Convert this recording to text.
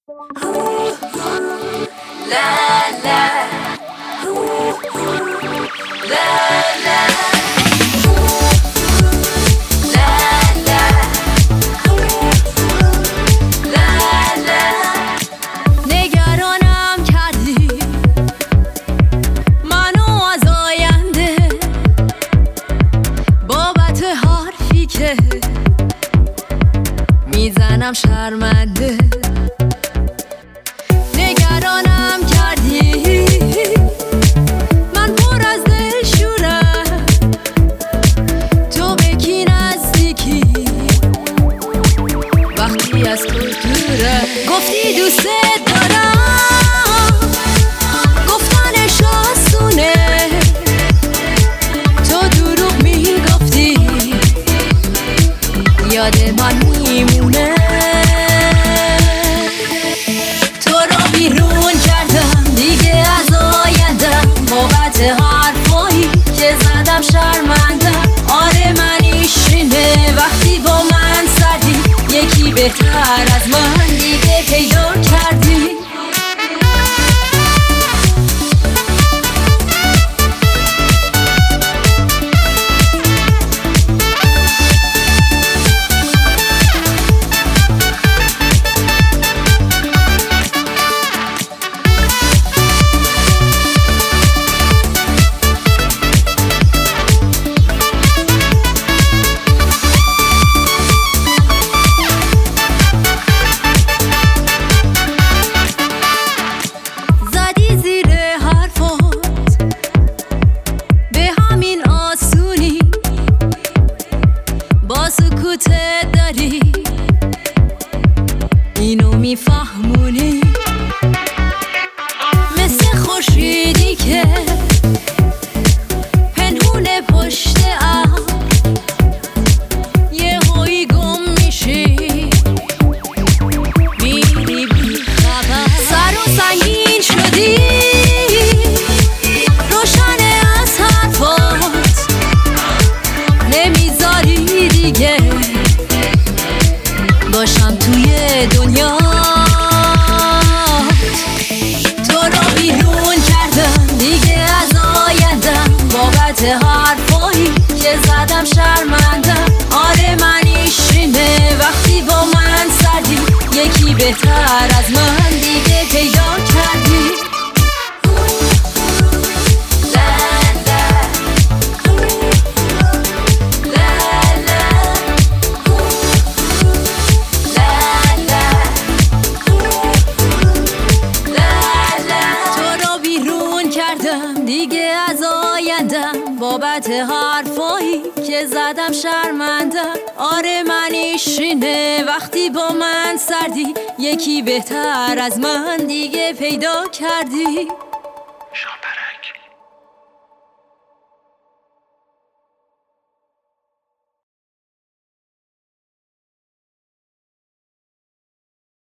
نگرانم کردی منو از آینده بابت حرفی که میزنم شرمنده. نگرانم کردی من پر از دلشورم، تو به کی نزدیکی وقتی از تو دورم. گفتی دوست دارم، گفتنش آسونه، تو دروغ میگفتی یاد من میمونه. تو رو بیرون کردم دیگه از آیندم بابت حرفایی که زدم شرمندم. آره منیشینه وقتی با من سردی، یکی بهتر از من دیگه پیدا کردی. سکوتت داری اینو میفهمونی، مثل خورشیدی که پنهونه پشت ابر یهویی گم میشی میری بی خبر. سر و سنگین شدی روشن از حرفات، نمیذاری دیگه باشم توی دنیا. تو رو بیرون کردم دیگه از آیندم بابت حرفایی که زدم شرمندم. آره منیشینه وقتی با من سردی، یکی بهتر از من دیگه پیدا کردی. دیگه از آیندم بابت حرفایی که زدم شرمندم. آره منیشینه وقتی با من سردی، یکی بهتر از من دیگه پیدا کردی.